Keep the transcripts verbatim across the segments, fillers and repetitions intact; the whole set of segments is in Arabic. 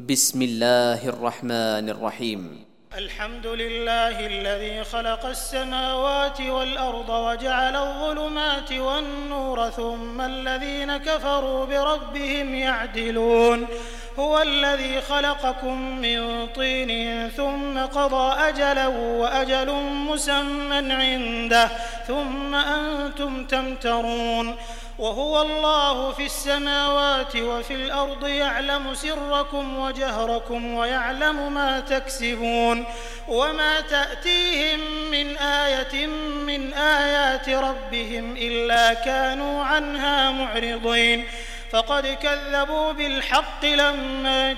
بسم الله الرحمن الرحيم. الحمد لله الذي خلق السماوات والأرض وجعل الظلمات والنور ثم الذين كفروا بربهم يعدلون. هو الذي خلقكم من طين ثم قضى أجلا وأجل مسمى عنده ثم أنتم تمترون. وهو الله في السماوات وفي الأرض يعلم سركم وجهركم ويعلم ما تكسبون. وما تأتيهم من آية من آيات ربهم إلا كانوا عنها معرضين. فقد كذبوا بالحق لما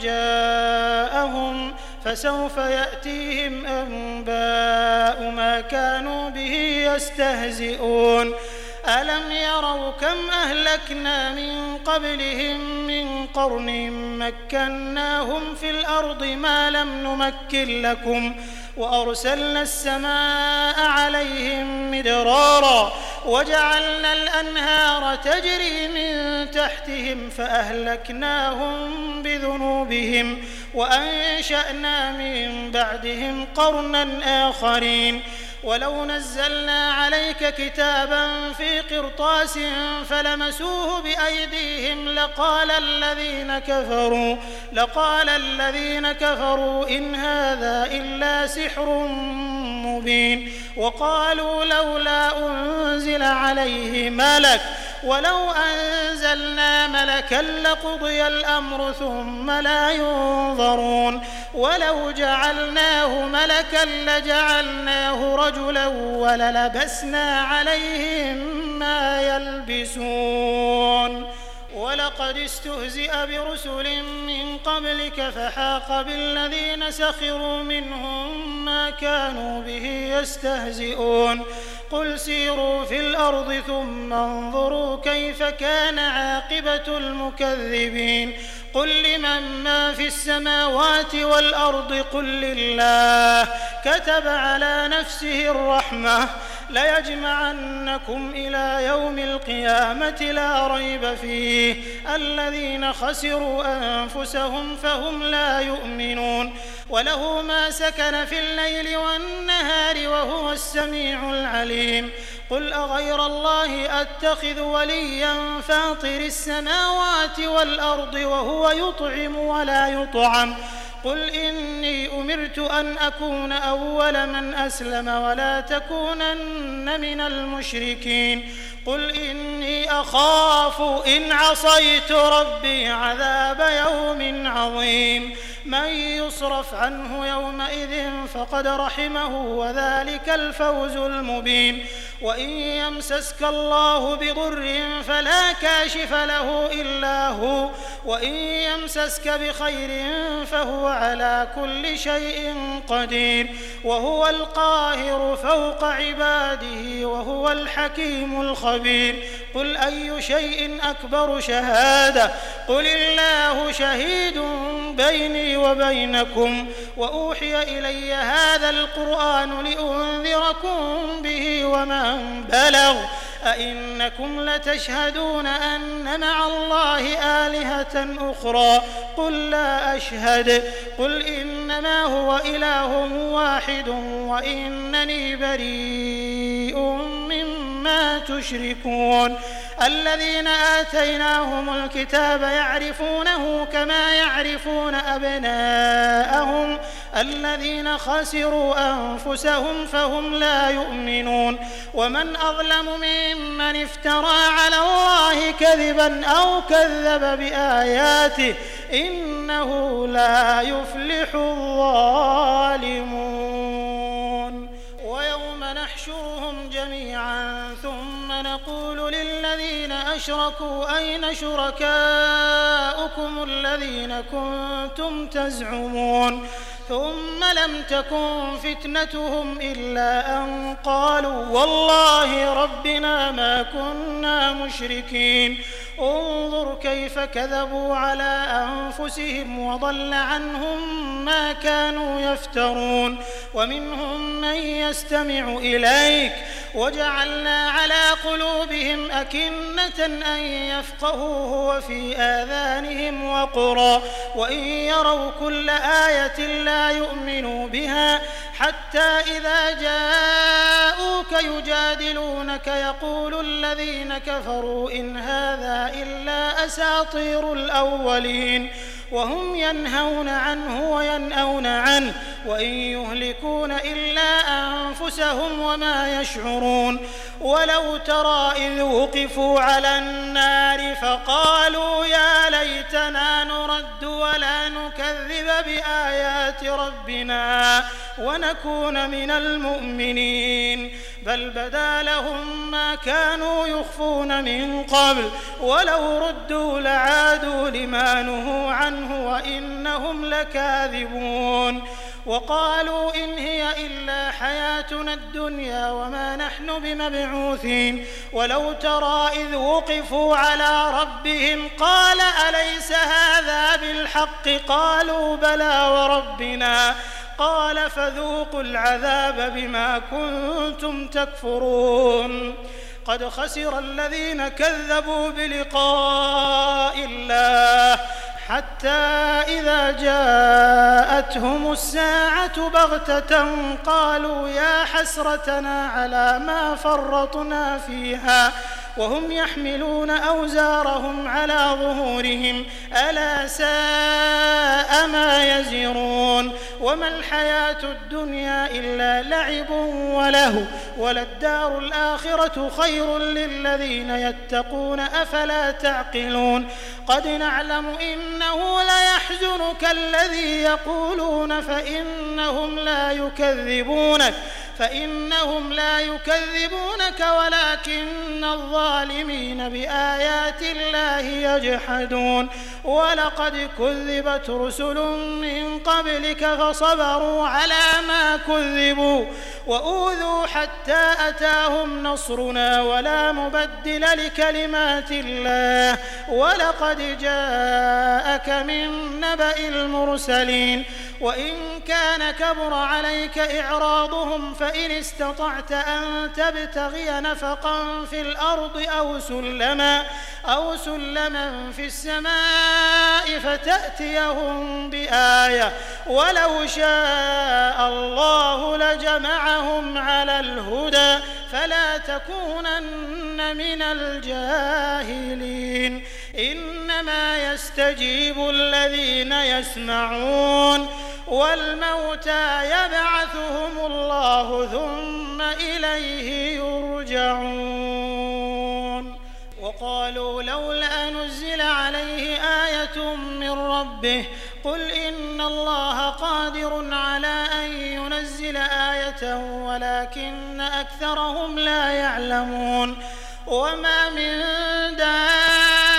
جاءهم فسوف يأتيهم أنباء ما كانوا به يستهزئون. ألم يروا كم أهلكنا من قبلهم من قرن مكناهم في الأرض ما لم نمكن لكم وأرسلنا السماء عليهم مدرارا وجعلنا الأنهار تجري من تحتهم فأهلكناهم بذنوبهم وأنشأنا من بعدهم قرنا آخرين. ولو نزلنا عليك كتابا في قرطاس فلمسوه بأيديهم لقال الذين كفروا لقال الذين كفروا إن هذا إلا سحر مبين. وقالوا لولا أنزل عليه ملك ولو أنزلنا ملكا لقضي الأمر ثم لا ينظرون. ولو جعلناه ملكا لجعلناه رجلا وللبسنا عليهم ما يلبسون. ولقد استهزئ برسل من قبلك فحاق بالذين سخروا منهم ما كانوا به يستهزئون. قل سيروا في الأرض ثم انظروا كيف كان عاقبة المكذبين. قل لمن ما في السماوات والأرض قل لله كتب على نفسه الرحمة ليجمعنكم إلى يوم القيامة لا ريب فيه الذين خسروا أنفسهم فهم لا يؤمنون. وله ما سكن في الليل والنهار وهو السميع العليم. قل أغير الله أتخذ وليا فاطر السماوات والأرض وهو يطعم ولا يطعم. قل إني أمرت أن أكون أول من أسلم ولا تكونن من المشركين. قل إني أخاف إن عصيت ربي عذاب يوم عظيم. من يصرف عنه يومئذ فقد رحمه وذلك الفوز المبين. وإن يمسسك الله بضر فلا كاشف له إلا هو وإن يمسسك بخير فهو على كل شيء قدير. وهو القاهر فوق عباده وهو الحكيم الخبير. قل أي شيء أكبر شهادة قل الله شهيد بيني وبينكم وأوحي إلي هذا القرآن لأنذركم به ومن بلغ أئنكم لتشهدون أن مع الله آلهة أخرى قل لا أشهد قل إنما هو إله واحد وإنني بريء مما تشركون. الذين آتيناهم الكتاب يعرفونه كما يعرفون أبناءهم الذين خسروا أنفسهم فهم لا يؤمنون. ومن أظلم ممن افترى على الله كذبا أو كذب بآياته إنه لا يفلح الظالمون. ويوم نحشرهم جميعا ثم نقول للذين أشركوا أين شركاؤكم الذين كنتم تزعمون ثم لم تكن فتنتهم إلا أن قالوا والله ربنا ما كنا مشركين. انظر كيف كذبوا على أنفسهم وضل عنهم ما كانوا يفترون. ومنهم من يستمع إليك وجعلنا على قلوبهم أكنة أن يفقهوه وفي آذانهم وقرا وإن يروا كل آية لا يؤمنوا بها حتى إذا جاءوك يجادلونك يقول الذين كفروا إن هذا إلا أساطير الأولين وهم ينهون عنه وينأون عنه وإن يهلكون إلا أنفسهم وما يشعرون ولو ترى إذ وقفوا على النار فقالوا يا ليتنا نرد ولا نكذب بآيات ربنا ونكون من المؤمنين بل بدا لهم ما كانوا يخفون من قبل ولو ردوا لعادوا لما نهوا عنه وإنهم لكاذبون وقالوا إن هي إلا حياتنا الدنيا وما نحن بمبعوثين ولو ترى إذ وقفوا على ربهم قال أليس هذا بالحق قالوا بلى وربنا قال فذوقوا العذاب بما كنتم تكفرون قد خسر الذين كذبوا بلقاء الله حتى إذا جاءتهم الساعة بغتة قالوا يا حسرتنا على ما فرطنا فيها وهم يحملون أوزارهم على ظهورهم ألا ساء ما يزرون وما الحياة الدنيا إلا لعب وله وللدار الآخرة خير للذين يتقون أفلا تعقلون قد نعلم إنه ليحزنك الذي يقولون فإنهم لا يكذبونك فإنهم لا يكذبونك ولكن الظالمين بآيات الله يجحدون ولقد كذبت رسل من قبلك فصبروا على ما كذبوا وأوذوا حتى أتاهم نصرنا ولا مبدل لكلمات الله ولقد جاءك من نبأ المرسلين وإن كان كبر عليك إعراضهم فإن استطعت أن تبتغي نفقا في الأرض أو سلما أو سلما في السماء فتأتيهم بآية ولو شاء الله لجمعهم على الهدى فلا تكونن من الجاهلين إنما يستجيب الذين يسمعون والموتى يبعثهم الله ثم إليه يرجعون وقالوا لولا نزل عليه آية من ربه قل إن الله قادر على أن ينزل آية ولكن أكثرهم لا يعلمون وما من دابة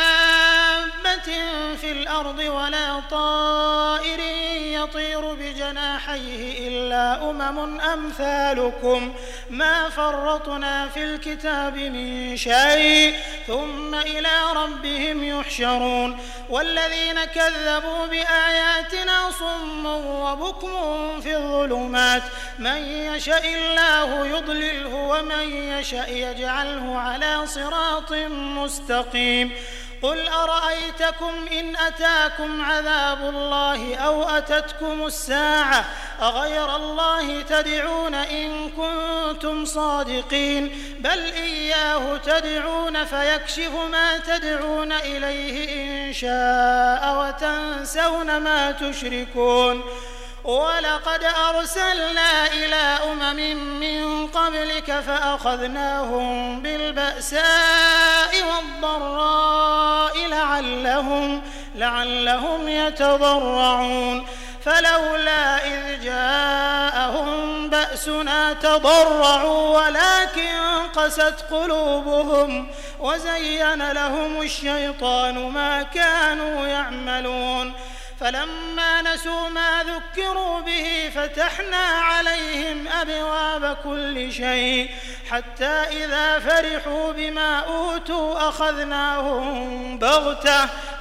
في الأرض ولا طائر يطير بجناحيه إلا أمم أمثالكم ما فرطنا في الكتاب من شيء ثم إلى ربهم يحشرون والذين كذبوا بآياتنا صم وبكم في الظلمات من يشاء الله يضلله ومن يشاء يجعله على صراط مستقيم قل أرأيتكم إن أتاكم عذاب الله أو أتتكم الساعة أغير الله تدعون إن كنتم صادقين بل إياه تدعون فيكشف ما تدعون إليه إن شاء وتنسون ما تشركون ولقد أرسلنا إلى أمم من قبلك فأخذناهم بالبأساء والضراء لعلهم, لعلهم يتضرعون فلولا إذ جاءهم بأسنا تضرعوا ولكن قست قلوبهم وزين لهم الشيطان ما كانوا يعملون فلما نسوا ما ذكروا به فتحنا عليهم أبواب كل شيء حتى إذا فرحوا بما أوتوا أخذناهم بغتة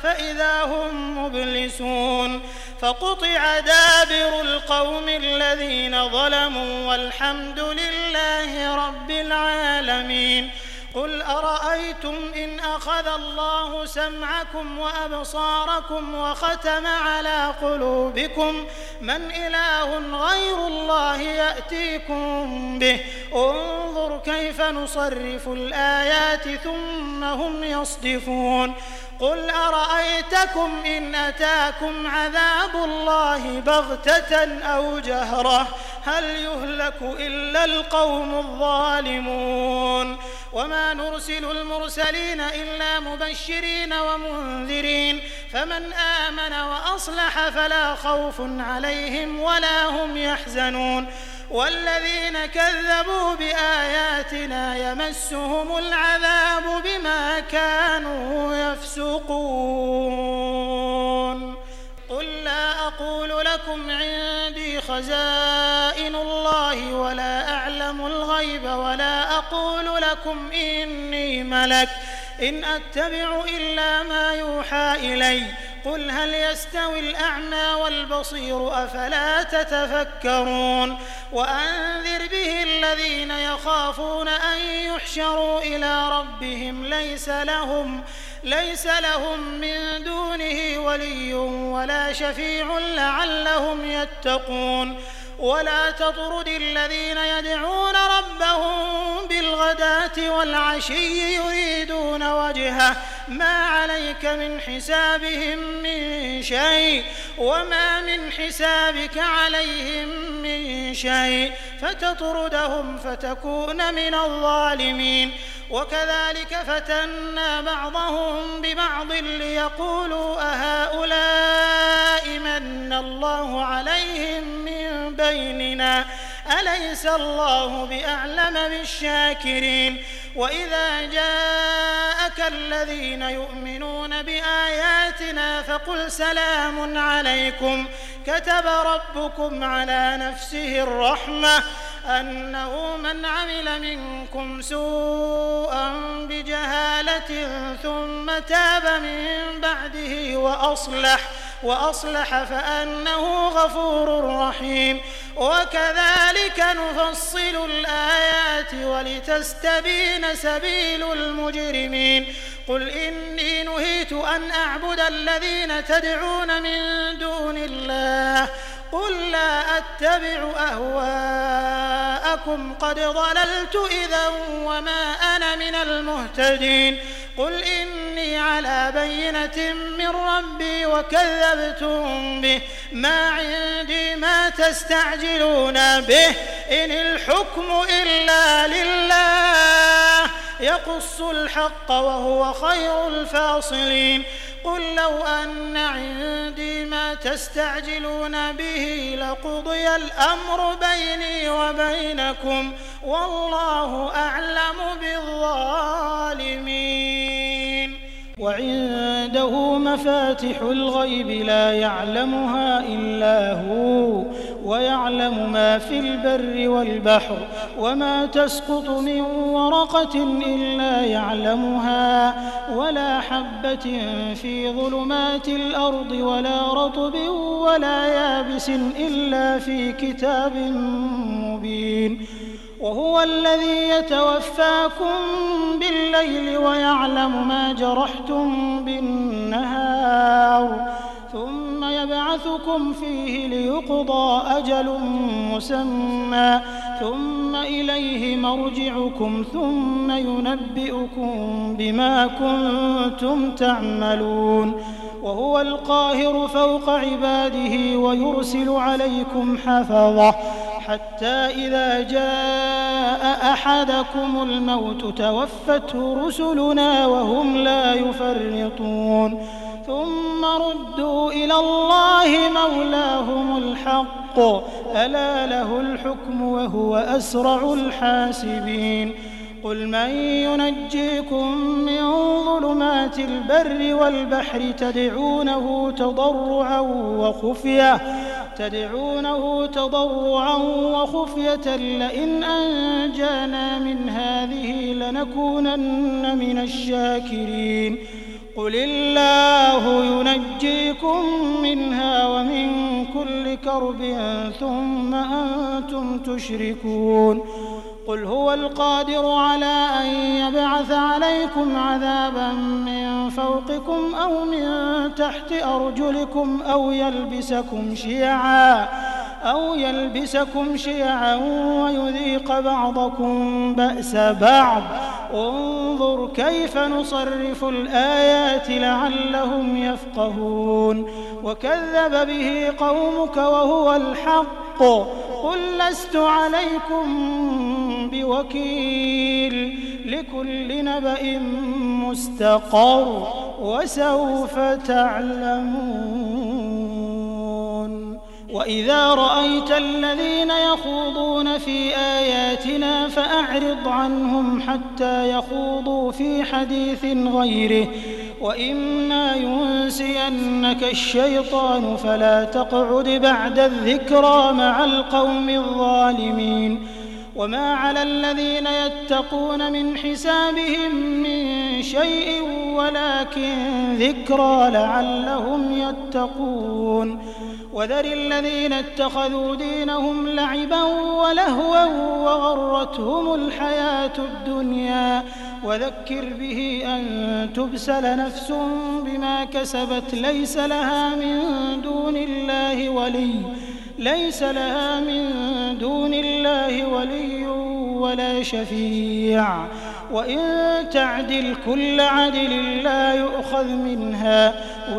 فإذا هم مبلسون فقطع دابر القوم الذين ظلموا والحمد لله رب العالمين. قل أرأيتم إن أخذ الله سمعكم وأبصاركم وختم على قلوبكم من إله غير الله يأتيكم به انظر كيف نصرف الآيات ثم هم يصدفون. قل أرأيتكم إن أتاكم عذاب الله بغتة أو جهرة هل يهلك إلا القوم الظالمون. وما نرسل المرسلين إلا مبشرين ومنذرين فمن آمن وأصلح فلا خوف عليهم ولا هم يحزنون. والذين كذبوا بآياتنا يمسهم العذاب بما كانوا يفسقون. قل لا أقول لكم عندي خزائن الله ولا أعلم الغيب ولا أقول لكم إني ملك إن أتبع إلا ما يوحى إلي. قل هل يستوي الأعمى والبصير أفلا تتفكرون. وأنذر به الذين يخافون أن يحشروا إلى ربهم ليس لهم ليس لهم من دونه ولي ولا شفيع لعلهم يتقون. ولا تطرد الذين يدعون ربهم بالغداة والعشي يريدون وجهه ما عليك من حسابهم من شيء وما من حسابك عليهم من شيء فتطردهم فتكون من الظالمين. وكذلك فتنا بعضهم ببعض ليقولوا أهؤلاء من الله عليهم من بيننا أليس الله بأعلم بالشاكرين. وإذا جاءك الذين يؤمنون بآياتنا فقل سلام عليكم كتب ربكم على نفسه الرحمة أنه من عمل منكم سوءا بجهالة ثم تاب من بعده وأصلح وأصلح فأنه غفور رحيم. وكذلك نفصل الآيات ولتستبين سبيل المجرمين. قل إني نهيت أن أعبد الذين تدعون من دون الله قل لا أتبع أهواءكم قد ضللت إذا وما أنا من المهتدين. قل إني على بينة من ربي وكذبتم به ما عندي ما تستعجلون به إن الحكم إلا لله يقص الحق وهو خير الفاصلين. قل لو أن عندي ما تستعجلون به لقضي الأمر بيني وبينكم والله أعلم بالظالمين. وعنده مفاتح الغيب لا يعلمها إلا هو ويعلم ما في البر والبحر وما تسقط من ورقة إلا يعلمها ولا حبة في ظلمات الأرض ولا رطب ولا يابس إلا في كتاب مبين. وهو الذي يتوفاكم بالليل ويعلم ما جرحتم بالنهار ثم يبعثكم فيه ليقضى أجل مسمى ثم إليه مرجعكم ثم ينبئكم بما كنتم تعملون. وهو القاهر فوق عباده ويرسل عليكم حفظة حتى إذا جاء أحدكم الموت توفته رسلنا وهم لا يفرطون ثم ردوا إلى الله مولاهم الحق ألا له الحكم وهو أسرع الحاسبين. قل من ينجيكم من ظلمات البر والبحر تدعونه تضرعا وخفية تدعونه تضرعا وخفية لئن أنجانا من هذه لنكونن من الشاكرين. قل الله ينجيكم منها ومن كل كرب ثم أنتم تشركون قل هو القادر على أن يبعث عليكم عذابا من فوقكم أو من تحت أرجلكم أو يلبسكم شيعا أو يلبسكم شيعا ويذيق بعضكم بأس بعض انظر كيف نصرف الآيات لعلهم يفقهون وكذب به قومك وهو الحق قل لست عليكم بوكيل لكل نبأ مستقر وسوف تعلمون وإذا رأيت الذين يخوضون في آياتنا فأعرض عنهم حتى يخوضوا في حديث غيره وإما ينسينك الشيطان فلا تقعد بعد الذكرى مع القوم الظالمين وما على الذين يتقون من حسابهم من شيء ولكن ذكرى لعلهم يتقون وذر الذين اتخذوا دينهم لعبا ولهوا وغرتهم الحياة الدنيا وذكر به أن تبسل نفس بما كسبت ليس لها من دون الله ولي ليس لها من دون الله ولي ولا شفيع وإن تعدل كل عدل لا يؤخذ منها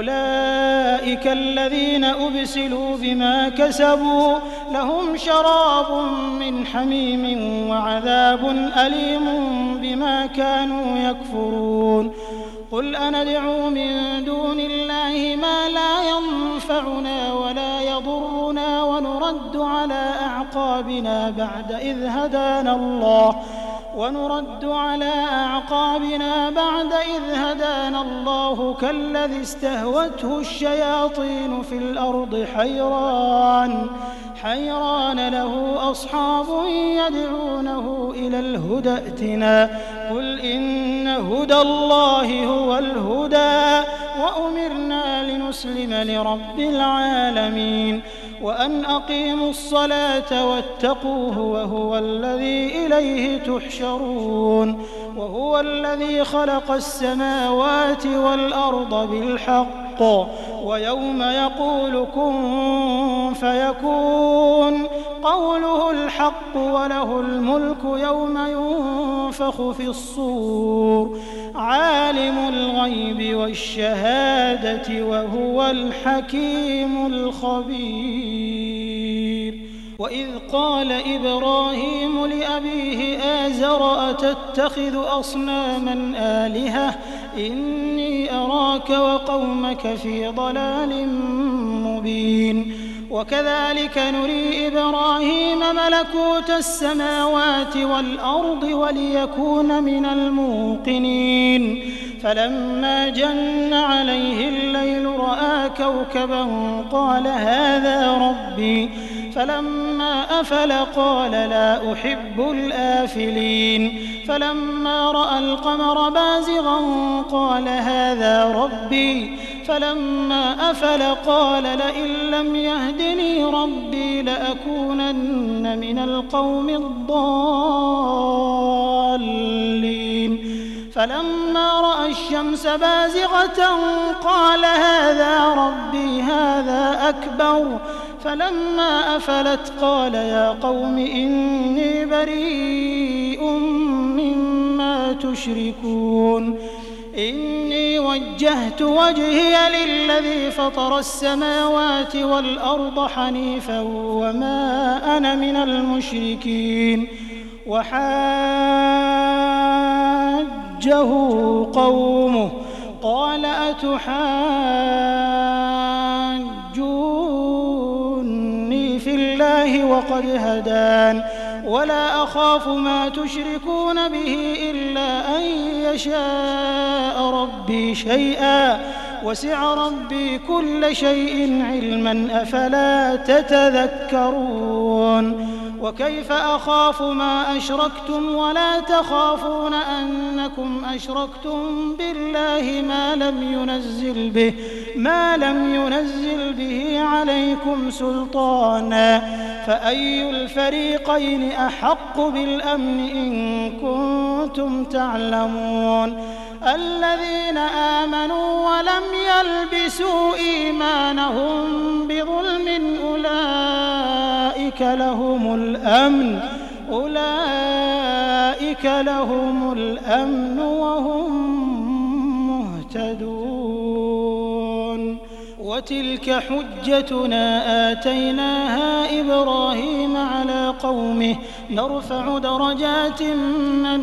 أولئك الذين أبسلوا بما كسبوا لهم شراب من حميم وعذاب أليم بما كانوا يكفرون قل أندعو من دون الله ما لا ينفعنا ولا يضرنا ونرد على أعقابنا بعد إذ هدانا الله ونرد على أعقابنا بعد إذ هدانا الله كالذي استهوته الشياطين في الأرض حيران حيران له أصحاب يدعونه إلى الهدى ائتنا قل إن هدى الله هو الهدى وأمرنا لنسلم لرب العالمين وأن أقيموا الصلاة واتقوه وهو الذي إليه تحشرون وهو الذي خلق السماوات والأرض بالحق ويوم يقول كن فيكون قوله الحق وله الملك يوم ينفخ في الصور عالم الغيب والشهادة وهو الحكيم الخبير وإذ قال إبراهيم لأبيه آزر أتتخذ أصناما آلهة إني أراك وقومك في ضلال مبين وكذلك نري إبراهيم ملكوت السماوات والأرض وليكون من الموقنين فلما جن عليه الليل رأى كوكبا قال هذا ربي فلما أفل قال لا أحب الآفلين فلما رأى القمر بازغا قال هذا ربي فلما أفل قال لئن لم يهدني ربي لأكونن من القوم الضالين فلما رأى الشمس بازغة قال هذا ربي هذا أكبر فلما أفلت قال يا قوم إني بريء مما تشركون إني وجهت وجهي للذي فطر السماوات والأرض حنيفا وما أنا من المشركين وحاجه قومه قال أتحاجوني في الله وقد هدان ولا أخاف ما تشركون به إلا أن يشاء ربي شيئا وسع ربي كل شيء علما أفلا تتذكرون وكيف أخاف ما أشركتم ولا تخافون أنكم أشركتم بالله ما لم ينزل به ما لم ينزل به عليكم سلطانا فأي الفريقين أحق بالأمن إن كنتم تعلمون الذين آمنوا ولم يلبسوا إيمانهم بظلم أولئك لهم الأمن أولئك لهم الأمن وهم مهتدون وتلك حجتنا آتيناها إبراهيم على قومه نرفع درجات من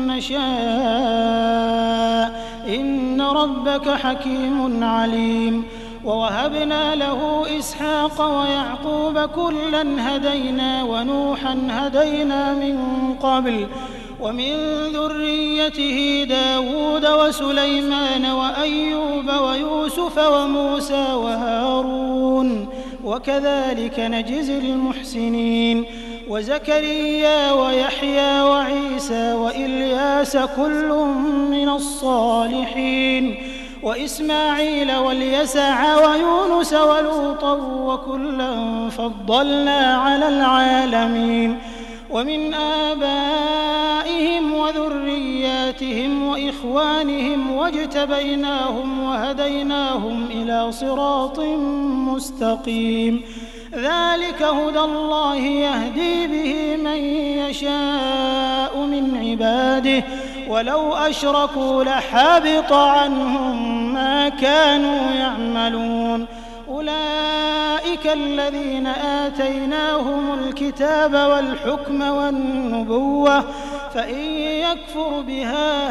نشاء إن ربك حكيم عليم ووهبنا له إسحاق ويعقوب كلا هدينا ونوحا هدينا من قبل ومن ذريته داود وسليمان وأيوب ويوسف وموسى وهارون وكذلك نجزي المحسنين وزكريا ويحيى وعيسى وإلياس كل من الصالحين وإسماعيل واليسع ويونس ولوطا وكلا فضلنا على العالمين ومن آبائهم وذرياتهم وإخوانهم واجتبيناهم وهديناهم إلى صراط مستقيم ذلك هدى الله يهدي به من يشاء من عباده ولو أشركوا لحبط عنهم ما كانوا يعملون أولئك الذين آتيناهم الكتاب والحكم والنبوة فإن يكفر بها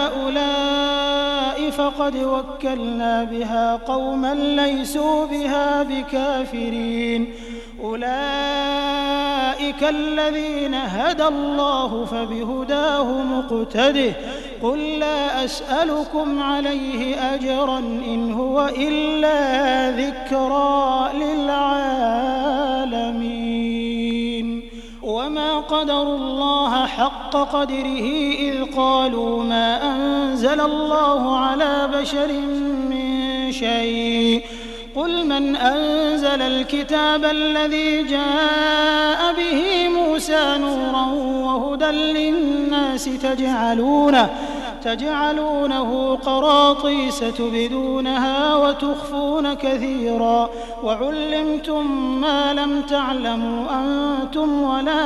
هؤلاء فقد وكلنا بها قوما ليسوا بها بكافرين أولئك الذين هدى الله فبهداه مقتده قل لا أسألكم عليه أجرا إن هو إلا ذكرى للعالمين وما قدروا الله حق قدره إذ قالوا ما أنزل الله على بشر من شيء قل من أنزل الكتاب الذي جاء به موسى نورا وهدى للناس تجعلونه تجعلونه قراطيس تبدونها وتخفون كثيرا وعلمتم ما لم تعلموا أنتم ولا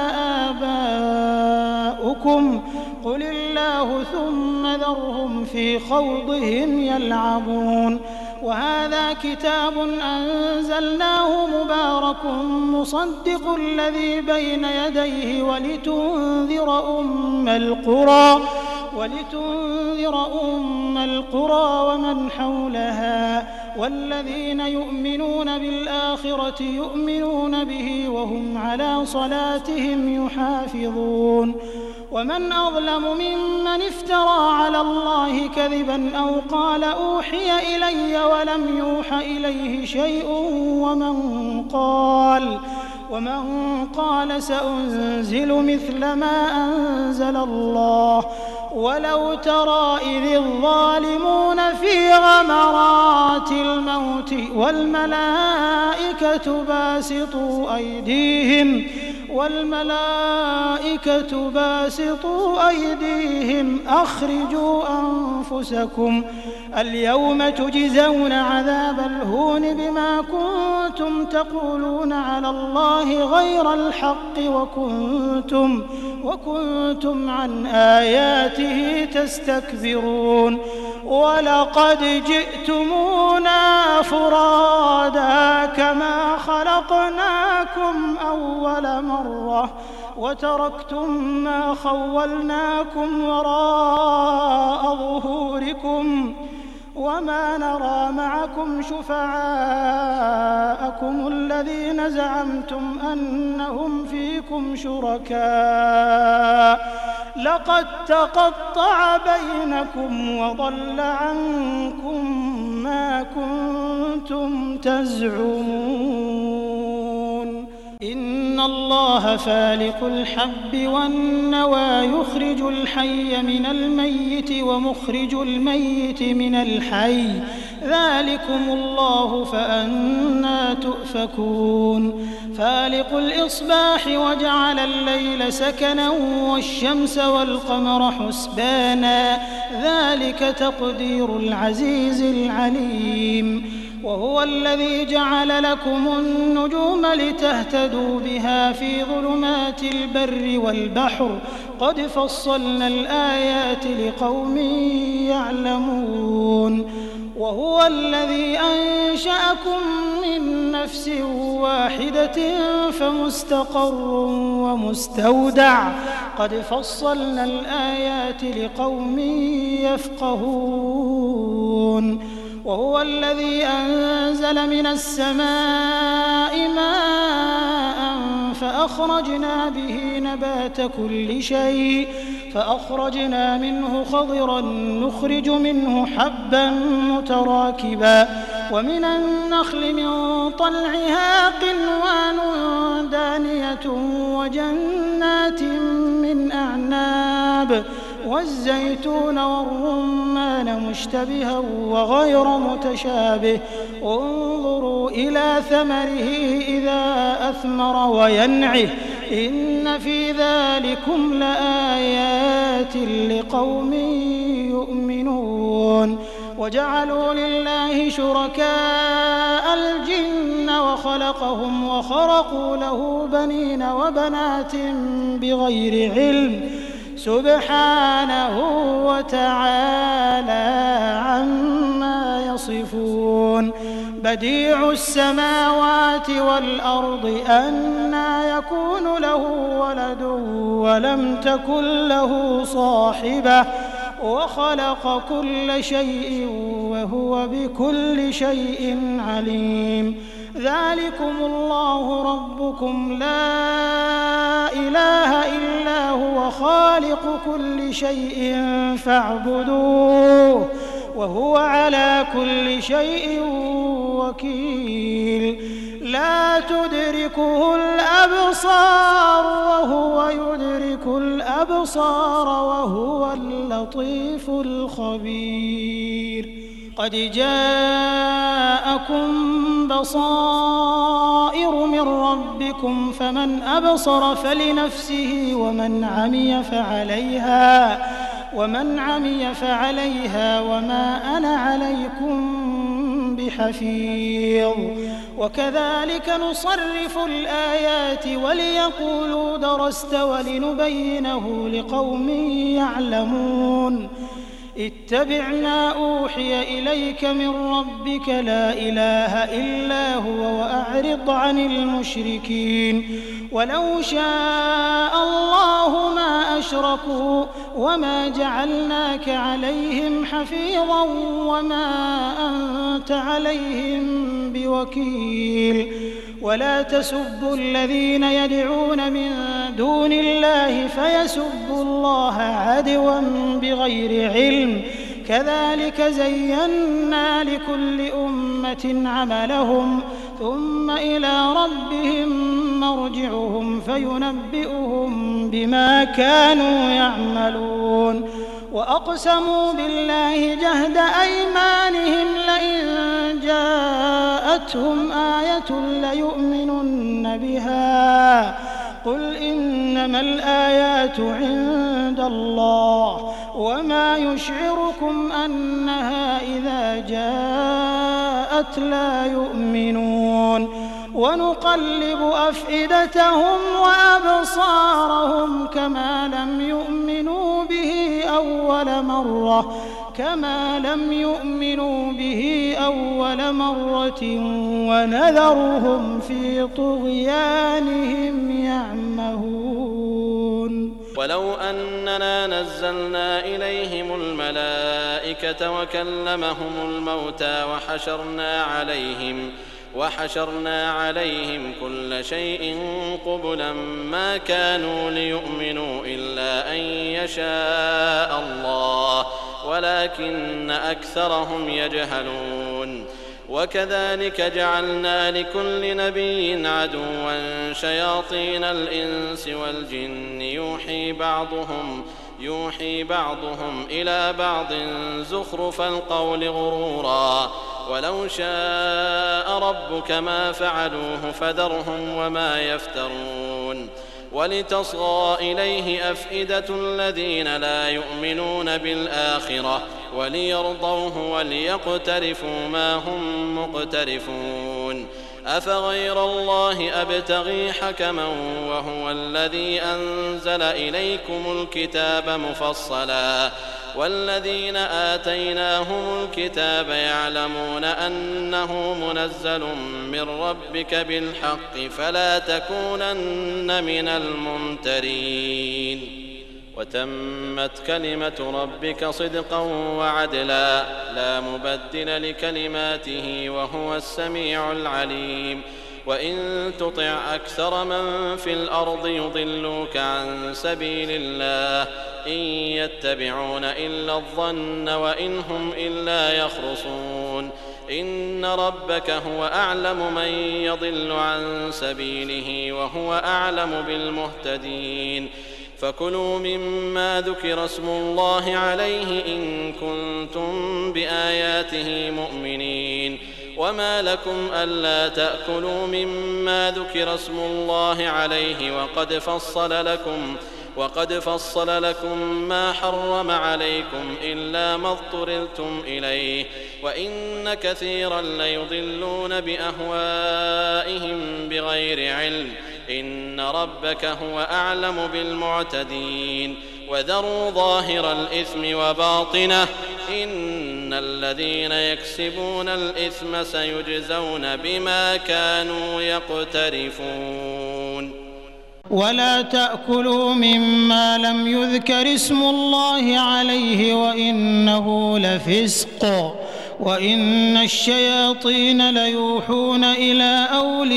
آباؤكم قل الله ثم ذرهم في خوضهم يلعبون وهذا كتاب أنزلناه مبارك مصدق الذي بين يديه ولتنذر أم القرى ولتنذر أم القرى ومن حولها والذين يؤمنون بالآخرة يؤمنون به وهم على صلاتهم يحافظون ومن أظلم ممن افترى على الله كذبا أو قال أوحي إلي ولم يوح إليه شيء ومن قال ومن قال سأنزل مثل ما أنزل الله ولو ترى إذ الظالمون في غمرات الموت والملائكة باسطوا أيديهم والملائكة باسطوا أيديهم أخرجوا أنفسكم اليوم تجزون عذاب الهون بما كنتم تقولون على الله غير الحق وكنتم وكنتم عن آياته تستكبرون ولقد جئتمونا فرادا كما خلقناكم أول مرة وتركتم ما خولناكم وراء ظهوركم وما نرى معكم شفعاءكم الذين زعمتم أنهم فيكم شركاء لقد تقطع بينكم وضل عنكم ما كنتم تزعمون إن إن الله فالق الحب والنوى يخرج الحي من الميت ومخرج الميت من الحي ذلكم الله فأنى تؤفكون فالق الإصباح وجعل الليل سكنا والشمس والقمر حسبانا ذلك تقدير العزيز العليم وهو الذي جعل لكم النجوم لتهتدوا بها في ظلمات البر والبحر قد فصلنا الآيات لقوم يعلمون وهو الذي أنشأكم من نفس واحدة فمستقر ومستودع قد فصلنا الآيات لقوم يفقهون وهو الذي أنزل من السماء ماء فأخرجنا به نبات كل شيء فأخرجنا منه خضرا نخرج منه حبا متراكبا ومن النخل من طلعها قنوان دانية وجنات من أعناب والزيتون والرمان مشتبها وغير متشابه انظروا إلى ثمره إذا أثمر وينعه إن في ذلكم لآيات لقوم يؤمنون وجعلوا لله شركاء الجن وخلقهم وخرقوا له بنين وبنات بغير علم سبحانه وتعالى عما يصفون بديع السماوات والأرض أنى يكون له ولد ولم تكن له صاحبة وخلق كل شيء وهو بكل شيء عليم ذلكم الله ربكم لا إله إلا هو خالق كل شيء فاعبدوه وهو على كل شيء وكيل لا تدركه الأبصار وهو يدرك الأبصار وهو اللطيف الخبير قد جاءكم بصائر من ربكم فمن أبصر فلنفسه ومن عمي فعليها ومن عمي فعليها وما أنا عليكم بحفيظ وكذلك نصرف الآيات وليقولوا درست ولنبينه لقوم يعلمون اتبع ما أوحي إليك من ربك لا إله إلا هو وأعرض عن المشركين ولو شاء الله ما أشركوا وما جعلناك عليهم حفيظا وما أنت عليهم بوكيل ولا تسبوا الذين يدعون من دون الله فيسبوا الله عدوا بغير علم كذلك زينا لكل أمة عملهم ثم إلى ربهم مرجعهم فينبئهم بما كانوا يعملون وأقسموا بالله جهد أيمانهم لئن جاءتهم آية ليؤمنن بها قل إنما الآيات عند الله وما يشعركم أنها إذا جاءت لا يؤمنون ونقلب أفئدتهم وأبصارهم كما لم يؤمنوا به أول مرة كما لم يؤمنوا به أول مرة ونذرهم في طغيانهم يعمهون ولو أننا نزلنا إليهم الملائكة وكلمهم الموتى وحشرنا عليهم وحشرنا عليهم كل شيء قبلا ما كانوا ليؤمنوا إلا أن يشاء الله ولكن أكثرهم يجهلون وكذلك جعلنا لكل نبي عدوا شياطين الإنس والجن يوحي بعضهم يوحي بعضهم إلى بعض زخرف القول غرورا ولو شاء ربك ما فعلوه فذرهم وما يفترون ولتصغى إليه أفئدة الذين لا يؤمنون بالآخرة وليرضوه وليقترفوا ما هم مقترفون أفغير الله أبتغي حكما وهو الذي أنزل إليكم الكتاب مفصلا والذين آتيناهم الكتاب يعلمون أنه منزل من ربك بالحق فلا تكونن من الممترين وتمت كلمة ربك صدقا وعدلا لا مبدل لكلماته وهو السميع العليم وإن تطع أكثر من في الأرض يضلوك عن سبيل الله إن يتبعون إلا الظن وإن هم إلا يخرصون إن ربك هو أعلم من يضل عن سبيله وهو أعلم بالمهتدين فكلوا مما ذكر اسم الله عليه إن كنتم بآياته مؤمنين وما لكم ألا تأكلوا مما ذكر اسم الله عليه وقد فصل لكم وقد فصل لكم ما حرم عليكم إلا ما اضطررتم إليه وإن كثيرا ليضلون بأهوائهم بغير علم إن ربك هو أعلم بالمعتدين وذروا ظاهر الإثم وباطنه إن الذين يكسبون الإثم سيجزون بما كانوا يقترفون ولا تأكلوا مما لم يذكر اسم الله عليه وإنه لفسق وإن الشياطين ليوحون إلى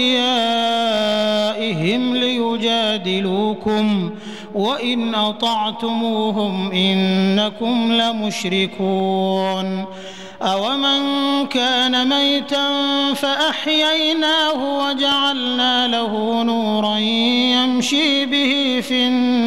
أوليائهم ليجادلوكم وإن أطعتموهم إنكم لمشركون أومن كان ميتا فأحييناه وجعلنا له نورا يمشي به في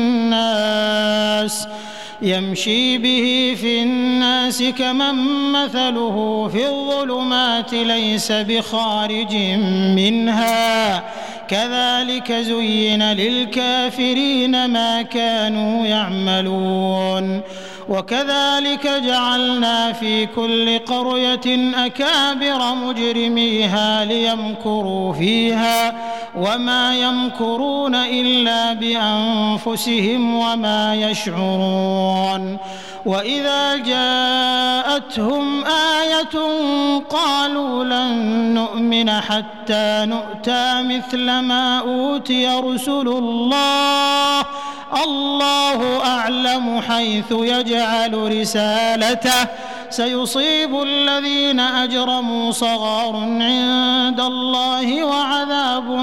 الناس يمشي به في الناس كمن مثله في الظلمات ليس بخارج منها كذلك زين للكافرين ما كانوا يعملون وكذلك جعلنا في كل قرية أكابر مجرميها ليمكروا فيها وما يمكرون إلا بأنفسهم وما يشعرون وإذا جاءتهم آية قالوا لن نؤمن حتى نؤتى مثل ما أوتي رسل الله الله أعلم حيث يجعل رسالته سيصيب الذين أجرموا صغار عند الله وعذاب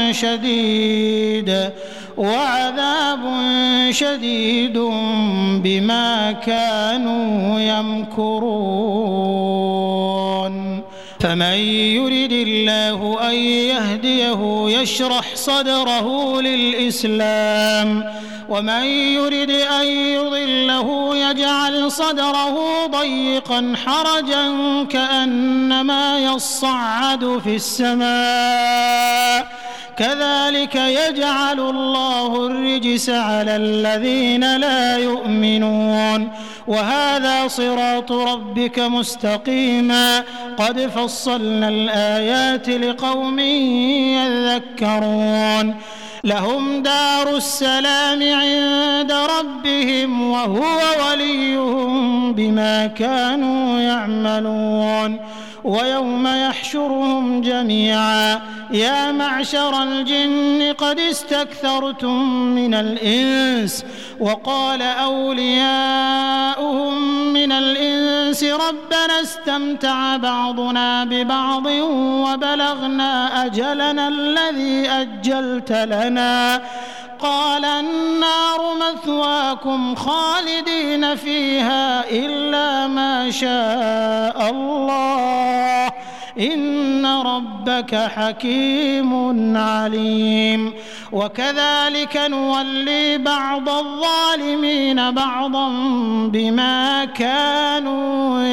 شديد وعذاب شديد بما كانوا يمكرون فمن يرد الله أن يهديه يشرح صدره للإسلام ومن يرد أن يضله يجعل صدره ضيقا حرجا كأنما يصعد في السماء كذلك يجعل الله الرجس على الذين لا يؤمنون وهذا صراط ربك مستقيما قد فصلنا الآيات لقوم يذكرون لهم دار السلام عند ربهم وهو وليهم بما كانوا يعملون ويوم يحشرهم جميعا يا معشر الجن قد استكثرتم من الإنس وقال أولياؤهم من الإنس ربنا استمتع بعضنا ببعض وبلغنا أجلنا الذي أجلت لنا قال النار مثواكم خالدين فيها إلا ما شاء الله إن ربك حكيم عليم. وكذلك نولي بعض الظالمين بعضا بما كانوا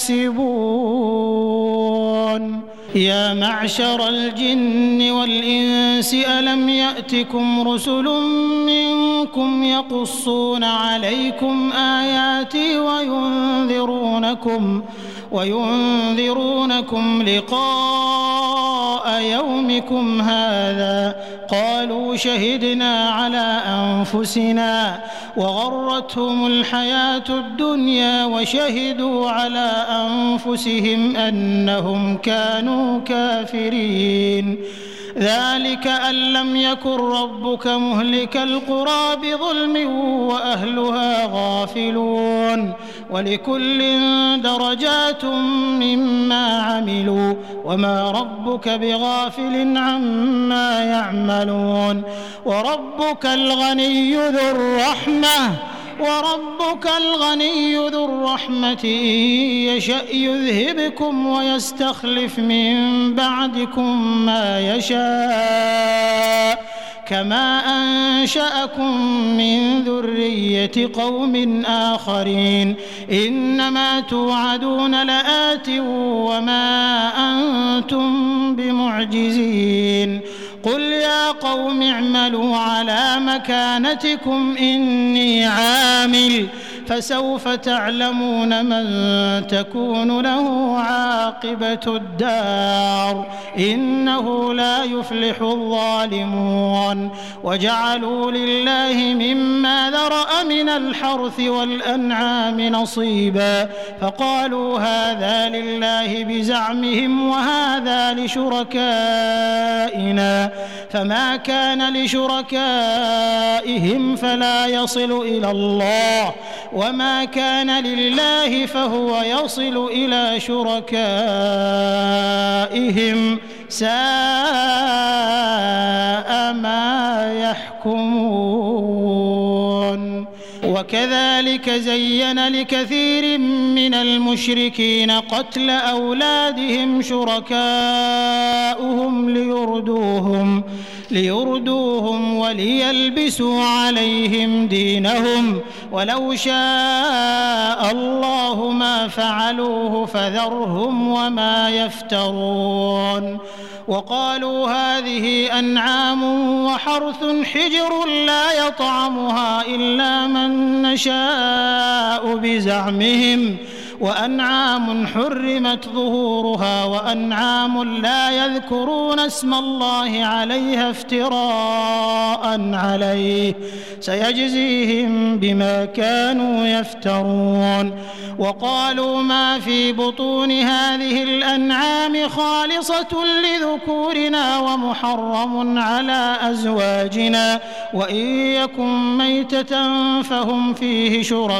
يكسبون. يا معشر الجن والإنس ألم يأتكم رسل منكم يقصون عليكم آياتي وينذرونكم وينذرونكم لقاء يومكم هذا؟ قالوا شهدنا على أنفسنا وغرتهم الحياة الدنيا وشهدوا على أنفسهم أنهم كانوا كافرين. ذلك أن لم يكن ربك مهلك القرى بظلم وأهلها غافلون. ولكل درجات مما عملوا وما ربك بغافل عما يعملون. وربك الغني ذو الرحمة وربك الغني ذو الرحمة إن يشأ يذهبكم ويستخلف من بعدكم ما يشاء كما أنشأكم من ذرية قوم آخرين. إنما توعدون لآت وما أنتم بمعجزين. قل يا قوم اعملوا على مكانتكم إني عامل فسوف تعلمون من تكون له عاقبة الدار إنه لا يفلح الظالمون. وجعلوا لله مما ذرأ من الحرث والأنعام نصيبا فقالوا هذا لله بزعمهم وهذا لشركائنا فما كان لشركائهم فلا يصل إلى الله وما كان لله فهو يصل إلى شركائهم ساء ما يحكمون. وكذلك زين لكثير من المشركين قتل أولادهم شركاؤهم ليردوهم ليردوهم وليلبسوا عليهم دينهم ولو شاء الله ما فعلوه فذرهم وما يفترون. وقالوا هذه أنعام وحرث حجر لا يطعمها إلا من نشاء بزعمهم وأنعام حرمت ظهورها وأنعام لا يذكرون اسم الله عليها افتراء عليه سيجزيهم بما كانوا يفترون. وقالوا ما في بطون هذه الأنعام خالصة لذكورنا ومحرم على أزواجنا وإن يكن ميتة فهم فيه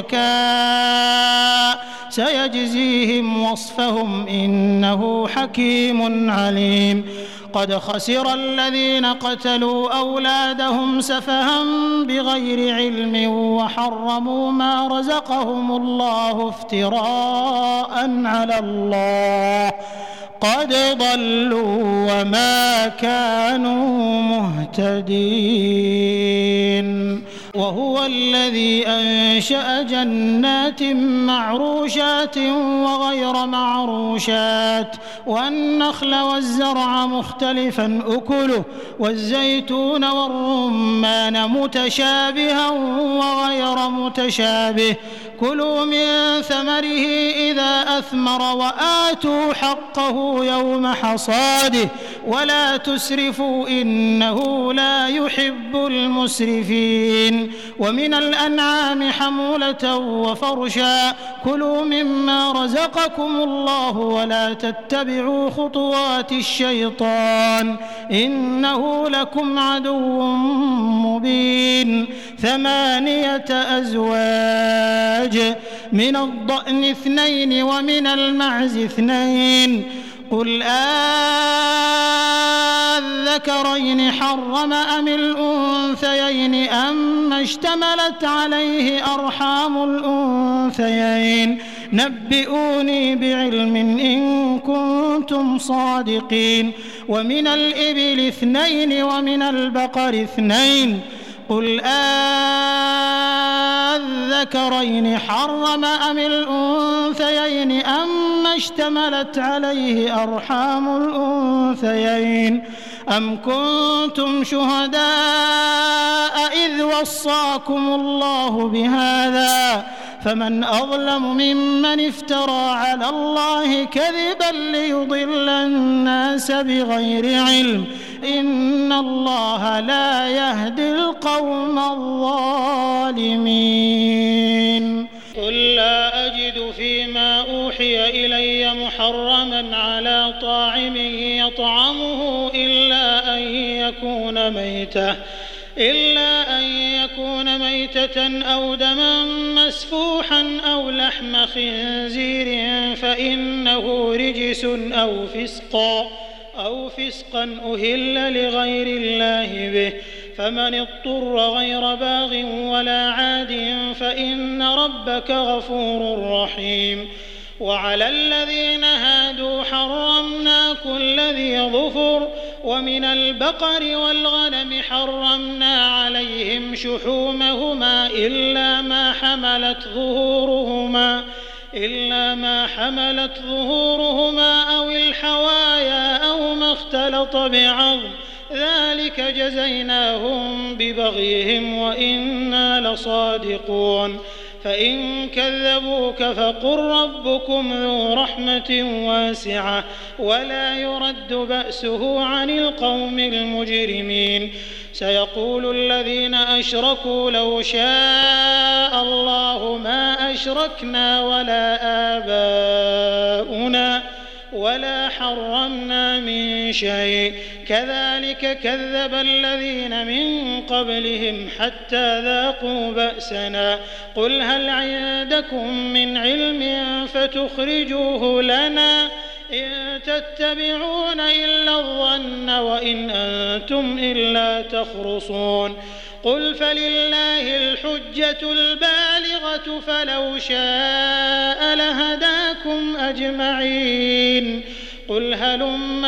شركاء سيجزيهم وصفهم إنه حكيم عليم. قد خسر الذين قتلوا أولادهم سفها بغير علم وحرموا ما رزقهم الله افتراء على الله قد ضلوا وما كانوا مهتدين. وهو الذي أنشأ جنات معروشات وغير معروشات والنخل والزرع مختلفا أكله والزيتون والرمان متشابها وغير متشابه كلوا من ثمره إذا أثمر وآتوا حقه يوم حصاده ولا تسرفوا إنه لا يحب المسرفين. ومن الأنعام حمولة وفرشا كلوا مما رزقكم الله ولا تتبعوا خطوات الشيطان إنه لكم عدو مبين. ثمانية أزواج من الضأن اثنين ومن المعز اثنين قل أذكرين حرم أم الأنثيين أم اشتملت عليه أرحام الأنثيين نبئوني بعلم إن كنتم صادقين ومن الإبل اثنين ومن البقر اثنين قل أذكرين حرم أم الأنثيين أما اشتملت عليه أرحام الأنثيين أم كنتم شهداء إذ وصاكم الله بهذا فمن أظلم ممن افترى على الله كذبا ليضل الناس بغير علم إن الله لا يهدي القوم الظالمين قل لا أجد فيما أوحي إلي محرما على طاعم يطعمه إلا أن يكون ميتة إلا أن يكون ميتة أو دما مسفوحا أو لحم خنزير فإنه رجس أو فسقا أو فسقا أهل لغير الله به فمن اضطر غير باغ ولا عاد فإن ربك غفور رحيم وعلى الذين هادوا حرمنا كل ذي ظفر ومن البقر والغنم حرمنا عليهم شحومهما إلا ما حملت ظهورهما إلا ما حملت ظهورهما أو الحوايا أو ما اختلط بعظم ذلك جزيناهم ببغيهم وإنا لصادقون فإن كذبوك فقل ربكم ذو رحمة واسعة ولا يرد بأسه عن القوم المجرمين سيقول الذين أشركوا لو شاء الله ما أشركنا ولا آباؤنا ولا حرمنا من شيء كذلك كذب الذين من قبلهم حتى ذاقوا بأسنا قل هل عندكم من علم فتخرجوه لنا إن تتبعون إلا الظن وإن أنتم إلا تخرصون قل فلله الحجة البالغة فلو شاء لهداكم أجمعين قل هلم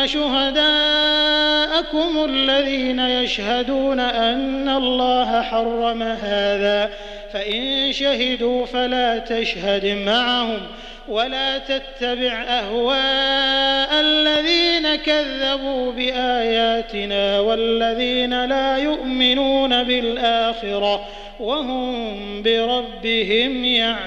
شهداءكم الذين يشهدون أن الله حرم هذا فإن شهدوا فلا تشهد معهم ولا تتبع أهواء الذين كذبوا بآياتنا والذين لا يؤمنون بالآخرة وهم بربهم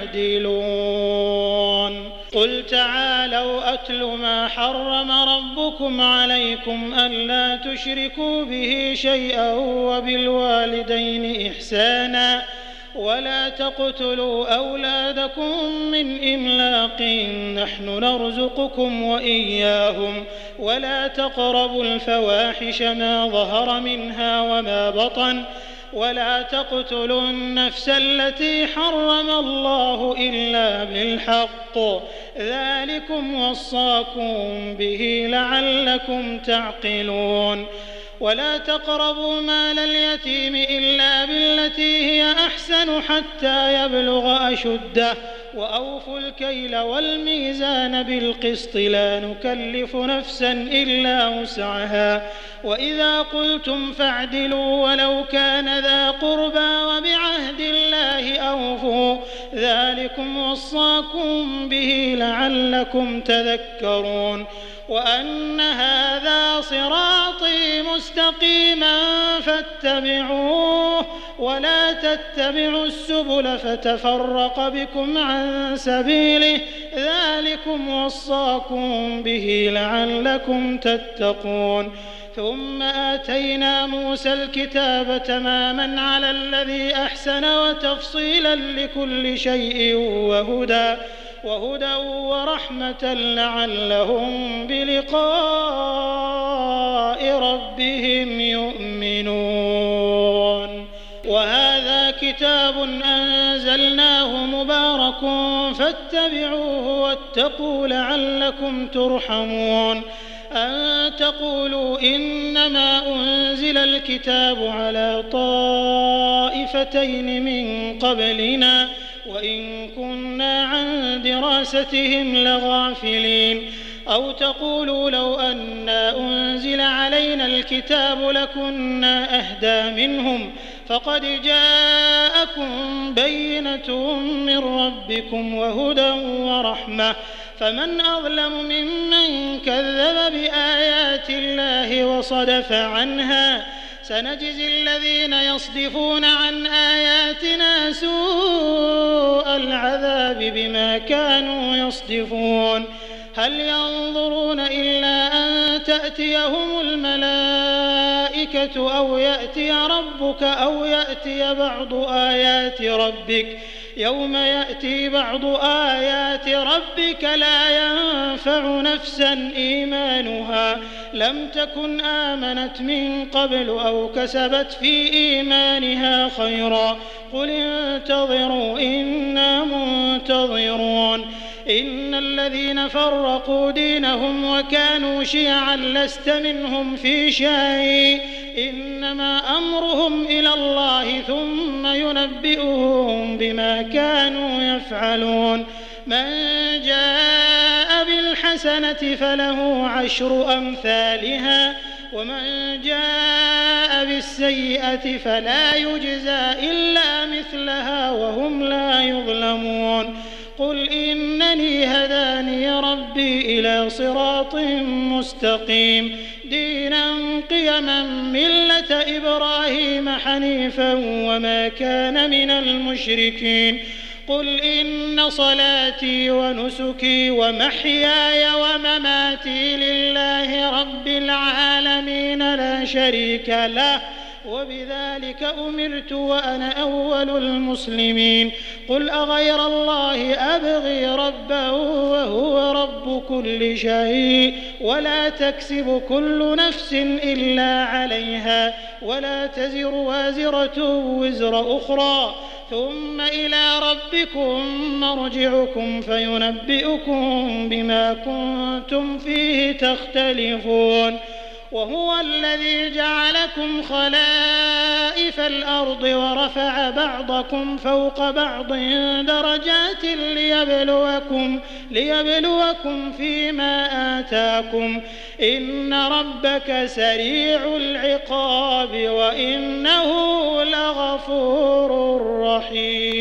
يعدلون قل تعالوا أتل ما حرم ربكم عليكم ألا تشركوا به شيئا وبالوالدين إحسانا ولا تقتلوا أولادكم من إملاق نحن نرزقكم وإياهم ولا تقربوا الفواحش ما ظهر منها وما بطن ولا تقتلوا النفس التي حرم الله إلا بالحق ذلكم وصاكم به لعلكم تعقلون ولا تقربوا مال اليتيم إلا بالتي هي أحسن حتى يبلغ أشده وأوفوا الكيل والميزان بالقسط لا نكلف نفسا إلا وسعها وإذا قلتم فاعدلوا ولو كان ذا قربى وبعهد الله أوفوا ذلكم وصاكم به لعلكم تذكرون وأن هذا صراطي مستقيما فاتبعوه ولا تتبعوا السبل فتفرق بكم عن سبيله ذلكم وصاكم به لعلكم تتقون ثم آتينا موسى الكتاب تماما على الذي أحسن وتفصيلا لكل شيء وهدى وهدى ورحمة لعلهم بلقاء ربهم يؤمنون وهذا كتاب أنزلناه مبارك فاتبعوه واتقوا لعلكم ترحمون أن تقولوا إنما أنزل الكتاب على طائفتين من قبلنا وإن كنا عن دراستهم لغافلين أو تقولوا لو أنا أنزل علينا الكتاب لكنا أهدى منهم فقد جاءكم بينة من ربكم وهدى ورحمة فمن أظلم ممن كذب بآيات الله وصدف عنها سنجزي الذين يصدفون عن آياتنا سوء العذاب بما كانوا يصدفون هل ينظرون إلا أن تأتيهم الملائكة أو يأتي ربك أو يأتي بعض آيات ربك يوم يأتي بعض آيات ربك لا ينفع نفسا إيمانها لم تكن آمنت من قبل أو كسبت في إيمانها خيرا قل انتظروا إنا منتظرون إن الذين فرقوا دينهم وكانوا شيعا لست منهم في شيء إنما أمرهم إلى الله ثم ينبئهم بما كانوا يفعلون من جاء بالحسنة فله عشر أمثالها ومن جاء بالسيئة فلا يجزى إلا مثلها وهم لا يظلمون قل إنني هداني ربي إلى صراط مستقيم دينا قيما ملة إبراهيم حنيفا وما كان من المشركين قل إن صلاتي ونسكي ومحياي ومماتي لله رب العالمين لا شريك له وبذلك أمرت وأنا أول المسلمين قل أغير الله أبغي ربا وهو رب كل شيء ولا تكسب كل نفس إلا عليها ولا تزر وازرة وزر أخرى ثم إلى ربكم مرجعكم فينبئكم بما كنتم فيه تختلفون وهو الذي جعلكم خلائف الأرض ورفع بعضكم فوق بعض درجات ليبلوكم, ليبلوكم فيما آتاكم إن ربك سريع العقاب وإنه لغفور رحيم.